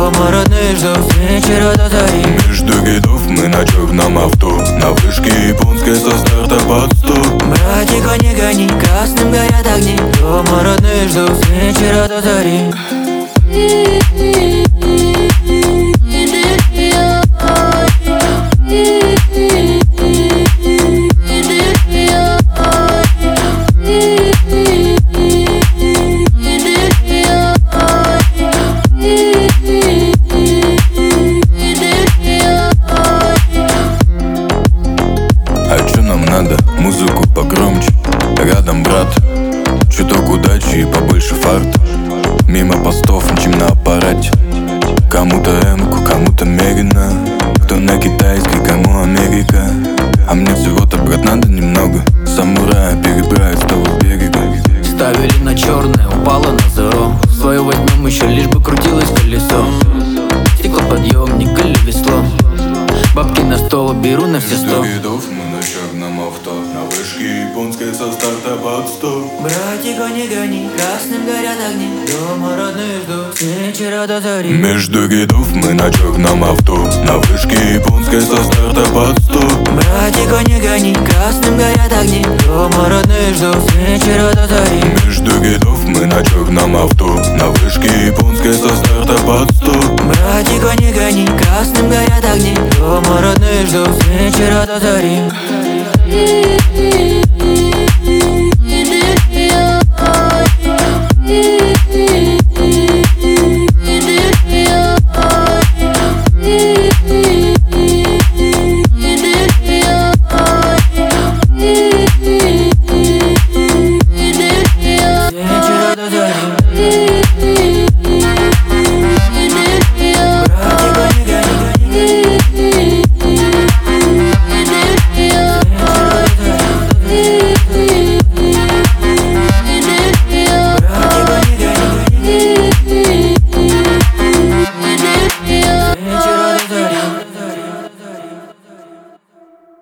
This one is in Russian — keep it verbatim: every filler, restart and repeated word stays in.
дома родные ждут с вечера до зари. Между рядов мы на черном авто, на вышке японской со старта под сто. Братика, не гони, красным горят огни, дома родные ждут с вечера до зари. А чё нам надо? Музыку погромче, рядом брат, чуток удачи и побольше фарта. Мимо постов мчим на аппарате, кому-то эмку, кому-то медленно, кто на китайской, кому Америка. А мне всего-то, брат, надо немного самурая переправить с того берега. Ставили на черное, упало на зеро. Свою возьмем еще, лишь бы крутилось колесо. Стеклоподъемник или весло, бабки на стол беру на все сто. Между рядов мы на черном авто, на вышке японской со старта под сто. Братика, не гони, красным горят огни, дома родные ждут с вечера до зари. Между рядов мы на черном авто, на вышке японской со старта под сто. Братика, не гони, красным горят огни, дома родные ждут с вечера до зари. Между рядов мы на черном авто, на вышке японской со старта под сто. Братика, не гони, красным горят огни, дома родные ждут с вечера до зари.